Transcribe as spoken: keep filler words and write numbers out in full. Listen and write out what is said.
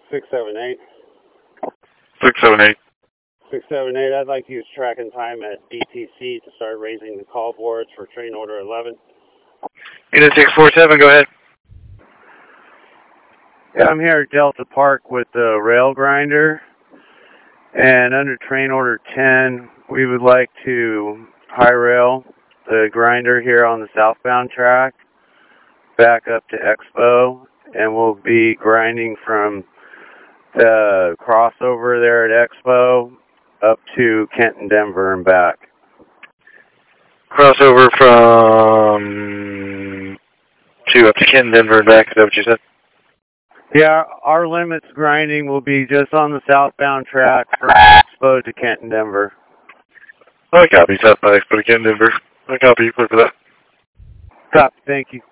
six seven eight. six seven eight. six seven eight, I'd like to use track and time at D T C to start raising the call boards for train order eleven. Unit six four seven, go ahead. Yeah, I'm here at Delta Park with the rail grinder, and under train order ten, we would like to high rail the grinder here on the southbound track back up to Expo, and we'll be grinding from the crossover there at Expo up to Kenton, Denver, and back. Crossover from to up to Kenton, Denver, and back. Is that what you said? Yeah, our limits grinding will be just on the southbound track from Expo to Kenton, Denver. I copy. Southbound Expo to Kenton, Denver. I copy. Clear for that. Copy. Thank you.